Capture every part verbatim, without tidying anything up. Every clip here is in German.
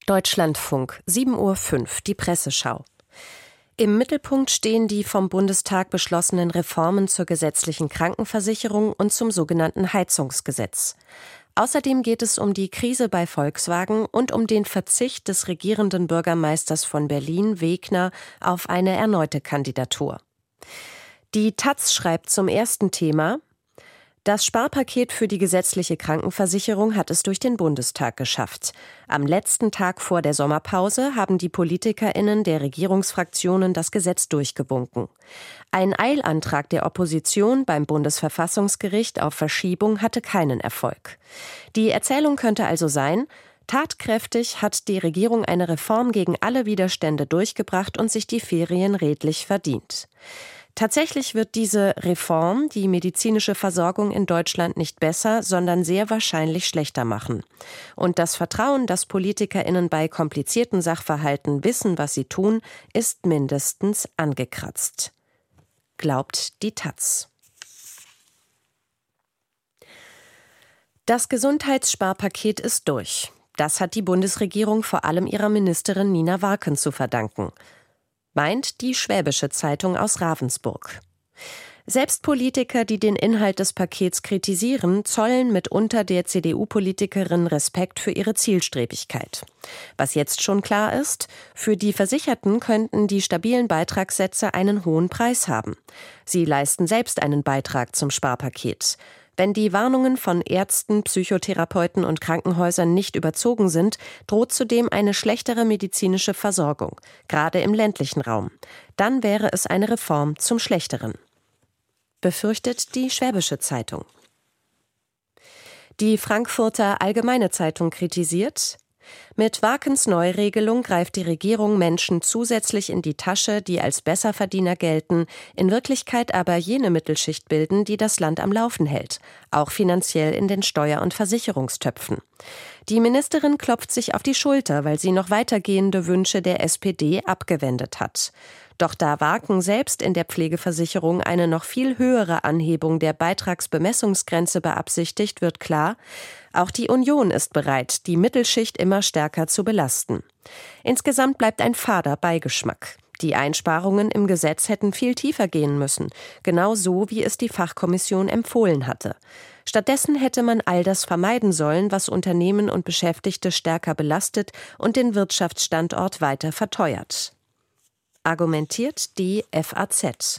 Deutschlandfunk, sieben Uhr fünf, die Presseschau. Im Mittelpunkt stehen die vom Bundestag beschlossenen Reformen zur gesetzlichen Krankenversicherung und zum sogenannten Heizungsgesetz. Außerdem geht es um die Krise bei Volkswagen und um den Verzicht des regierenden Bürgermeisters von Berlin, Wegner, auf eine erneute Kandidatur. Die taz schreibt zum ersten Thema: Das Sparpaket für die gesetzliche Krankenversicherung hat es durch den Bundestag geschafft. Am letzten Tag vor der Sommerpause haben die PolitikerInnen der Regierungsfraktionen das Gesetz durchgewunken. Ein Eilantrag der Opposition beim Bundesverfassungsgericht auf Verschiebung hatte keinen Erfolg. Die Erzählung könnte also sein: Tatkräftig hat die Regierung eine Reform gegen alle Widerstände durchgebracht und sich die Ferien redlich verdient. Tatsächlich wird diese Reform die medizinische Versorgung in Deutschland nicht besser, sondern sehr wahrscheinlich schlechter machen. Und das Vertrauen, dass PolitikerInnen bei komplizierten Sachverhalten wissen, was sie tun, ist mindestens angekratzt. Glaubt die taz. Das Gesundheitssparpaket ist durch. Das hat die Bundesregierung vor allem ihrer Ministerin Nina Warken zu verdanken. Meint die Schwäbische Zeitung aus Ravensburg. Selbst Politiker, die den Inhalt des Pakets kritisieren, zollen mitunter der C D U-Politikerin Respekt für ihre Zielstrebigkeit. Was jetzt schon klar ist: Für die Versicherten könnten die stabilen Beitragssätze einen hohen Preis haben. Sie leisten selbst einen Beitrag zum Sparpaket. Wenn die Warnungen von Ärzten, Psychotherapeuten und Krankenhäusern nicht überzogen sind, droht zudem eine schlechtere medizinische Versorgung, gerade im ländlichen Raum. Dann wäre es eine Reform zum Schlechteren. Befürchtet die Schwäbische Zeitung. Die Frankfurter Allgemeine Zeitung kritisiert: Mit Warkens Neuregelung greift die Regierung Menschen zusätzlich in die Tasche, die als Besserverdiener gelten, in Wirklichkeit aber jene Mittelschicht bilden, die das Land am Laufen hält, auch finanziell in den Steuer- und Versicherungstöpfen. Die Ministerin klopft sich auf die Schulter, weil sie noch weitergehende Wünsche der S P D abgewendet hat. Doch da Warken selbst in der Pflegeversicherung eine noch viel höhere Anhebung der Beitragsbemessungsgrenze beabsichtigt, wird klar: Auch die Union ist bereit, die Mittelschicht immer stärker zu belasten. Insgesamt bleibt ein fader Beigeschmack. Die Einsparungen im Gesetz hätten viel tiefer gehen müssen, genau so, wie es die Fachkommission empfohlen hatte. Stattdessen hätte man all das vermeiden sollen, was Unternehmen und Beschäftigte stärker belastet und den Wirtschaftsstandort weiter verteuert. Argumentiert die F A Z.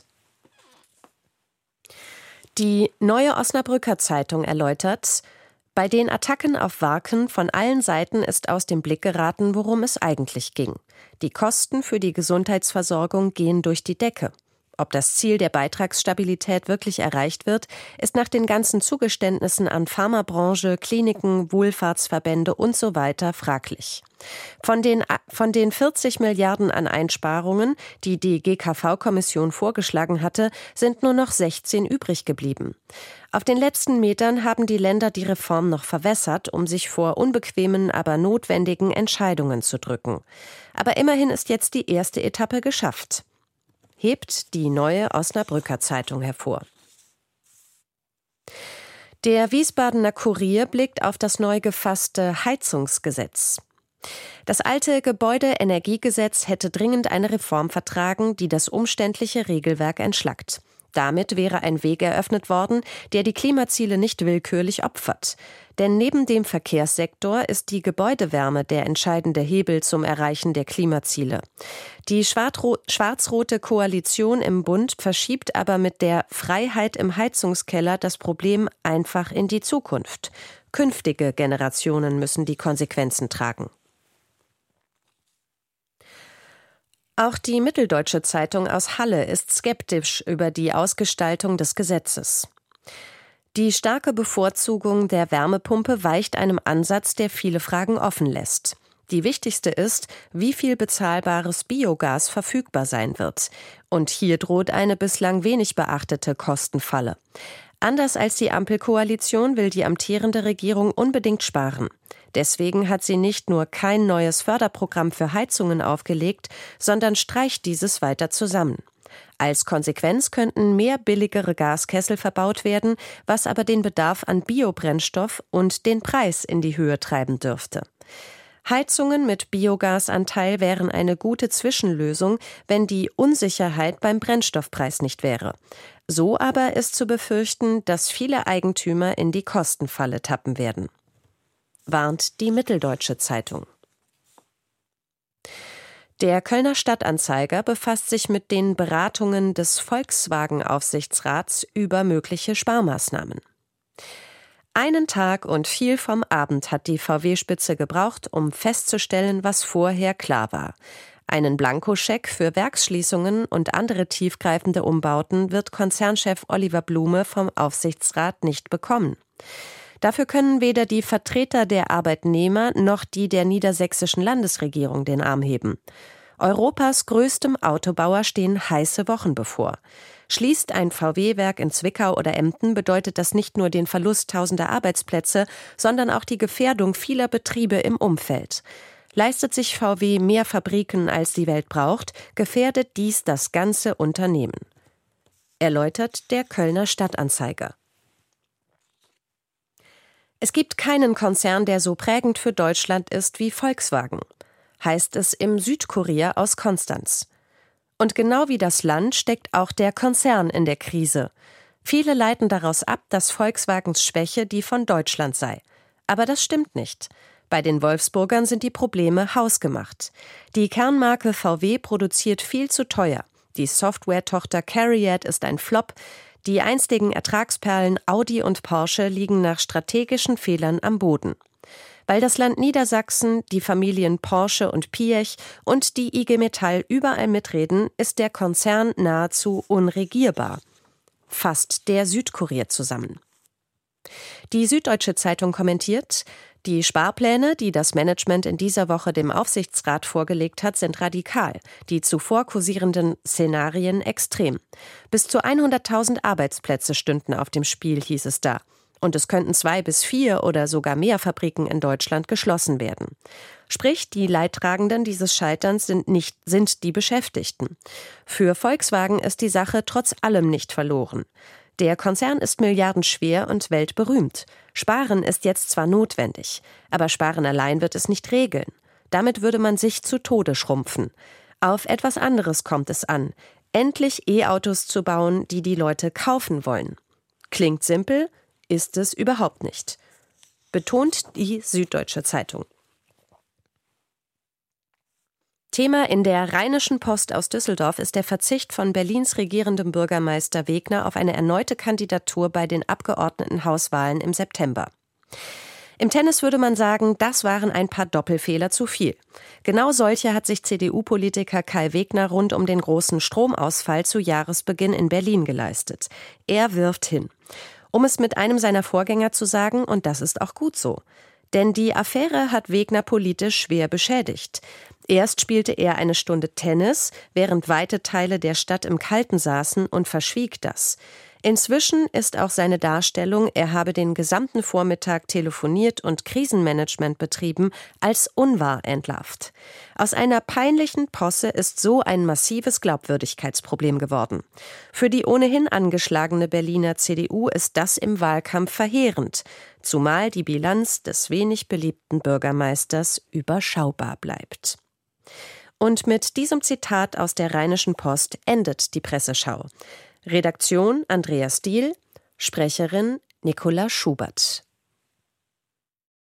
Die Neue Osnabrücker Zeitung erläutert: Bei den Attacken auf Warken von allen Seiten ist aus dem Blick geraten, worum es eigentlich ging. Die Kosten für die Gesundheitsversorgung gehen durch die Decke. Ob das Ziel der Beitragsstabilität wirklich erreicht wird, ist nach den ganzen Zugeständnissen an Pharmabranche, Kliniken, Wohlfahrtsverbände und so weiter fraglich. Von den, von den vierzig Milliarden an Einsparungen, die die G K V-Kommission vorgeschlagen hatte, sind nur noch sechzehn übrig geblieben. Auf den letzten Metern haben die Länder die Reform noch verwässert, um sich vor unbequemen, aber notwendigen Entscheidungen zu drücken. Aber immerhin ist jetzt die erste Etappe geschafft. Hebt die Neue Osnabrücker Zeitung hervor. Der Wiesbadener Kurier blickt auf das neu gefasste Heizungsgesetz. Das alte Gebäudeenergiegesetz hätte dringend eine Reform vertragen, die das umständliche Regelwerk entschlackt. Damit wäre ein Weg eröffnet worden, der die Klimaziele nicht willkürlich opfert. Denn neben dem Verkehrssektor ist die Gebäudewärme der entscheidende Hebel zum Erreichen der Klimaziele. Die schwarz-rote Koalition im Bund verschiebt aber mit der Freiheit im Heizungskeller das Problem einfach in die Zukunft. Künftige Generationen müssen die Konsequenzen tragen. Auch die Mitteldeutsche Zeitung aus Halle ist skeptisch über die Ausgestaltung des Gesetzes. Die starke Bevorzugung der Wärmepumpe weicht einem Ansatz, der viele Fragen offen lässt. Die wichtigste ist, wie viel bezahlbares Biogas verfügbar sein wird. Und hier droht eine bislang wenig beachtete Kostenfalle. Anders als die Ampelkoalition will die amtierende Regierung unbedingt sparen. Deswegen hat sie nicht nur kein neues Förderprogramm für Heizungen aufgelegt, sondern streicht dieses weiter zusammen. Als Konsequenz könnten mehr billigere Gaskessel verbaut werden, was aber den Bedarf an Biobrennstoff und den Preis in die Höhe treiben dürfte. Heizungen mit Biogasanteil wären eine gute Zwischenlösung, wenn die Unsicherheit beim Brennstoffpreis nicht wäre. So aber ist zu befürchten, dass viele Eigentümer in die Kostenfalle tappen werden. Warnt die Mitteldeutsche Zeitung. Der Kölner Stadtanzeiger befasst sich mit den Beratungen des Volkswagen-Aufsichtsrats über mögliche Sparmaßnahmen. Einen Tag und viel vom Abend hat die V W-Spitze gebraucht, um festzustellen, was vorher klar war. Einen Blankoscheck für Werksschließungen und andere tiefgreifende Umbauten wird Konzernchef Oliver Blume vom Aufsichtsrat nicht bekommen. Dafür können weder die Vertreter der Arbeitnehmer noch die der niedersächsischen Landesregierung den Arm heben. Europas größtem Autobauer stehen heiße Wochen bevor. Schließt ein V W-Werk in Zwickau oder Emden, bedeutet das nicht nur den Verlust tausender Arbeitsplätze, sondern auch die Gefährdung vieler Betriebe im Umfeld. Leistet sich V W mehr Fabriken, als die Welt braucht, gefährdet dies das ganze Unternehmen. Erläutert der Kölner Stadtanzeiger. Es gibt keinen Konzern, der so prägend für Deutschland ist wie Volkswagen, heißt es im Südkurier aus Konstanz. Und genau wie das Land steckt auch der Konzern in der Krise. Viele leiten daraus ab, dass Volkswagens Schwäche die von Deutschland sei. Aber das stimmt nicht. Bei den Wolfsburgern sind die Probleme hausgemacht. Die Kernmarke V W produziert viel zu teuer. Die Software-Tochter CARIAD ist ein Flop. Die einstigen Ertragsperlen Audi und Porsche liegen nach strategischen Fehlern am Boden. Weil das Land Niedersachsen, die Familien Porsche und Piech und die I G Metall überall mitreden, ist der Konzern nahezu unregierbar. Fasst der Südkurier zusammen. Die Süddeutsche Zeitung kommentiert: Die Sparpläne, die das Management in dieser Woche dem Aufsichtsrat vorgelegt hat, sind radikal, die zuvor kursierenden Szenarien extrem. Bis zu hunderttausend Arbeitsplätze stünden auf dem Spiel, hieß es da. Und es könnten zwei bis vier oder sogar mehr Fabriken in Deutschland geschlossen werden. Sprich, die Leidtragenden dieses Scheiterns sind nicht sind die Beschäftigten. Für Volkswagen ist die Sache trotz allem nicht verloren. Der Konzern ist milliardenschwer und weltberühmt. Sparen ist jetzt zwar notwendig, aber Sparen allein wird es nicht regeln. Damit würde man sich zu Tode schrumpfen. Auf etwas anderes kommt es an: endlich E-Autos zu bauen, die die Leute kaufen wollen. Klingt simpel, ist es überhaupt nicht. Betont die Süddeutsche Zeitung. Thema in der Rheinischen Post aus Düsseldorf ist der Verzicht von Berlins regierendem Bürgermeister Wegner auf eine erneute Kandidatur bei den Abgeordnetenhauswahlen im September. Im Tennis würde man sagen, das waren ein paar Doppelfehler zu viel. Genau solche hat sich C D U-Politiker Kai Wegner rund um den großen Stromausfall zu Jahresbeginn in Berlin geleistet. Er wirft hin. Um es mit einem seiner Vorgänger zu sagen, und das ist auch gut so. Denn die Affäre hat Wegner politisch schwer beschädigt. Erst spielte er eine Stunde Tennis, während weite Teile der Stadt im Kalten saßen, und verschwieg das. Inzwischen ist auch seine Darstellung, er habe den gesamten Vormittag telefoniert und Krisenmanagement betrieben, als unwahr entlarvt. Aus einer peinlichen Posse ist so ein massives Glaubwürdigkeitsproblem geworden. Für die ohnehin angeschlagene Berliner C D U ist das im Wahlkampf verheerend, zumal die Bilanz des wenig beliebten Bürgermeisters überschaubar bleibt. Und mit diesem Zitat aus der Rheinischen Post endet die Presseschau. Redaktion Andreas Diehl, Sprecherin Nicola Schubert.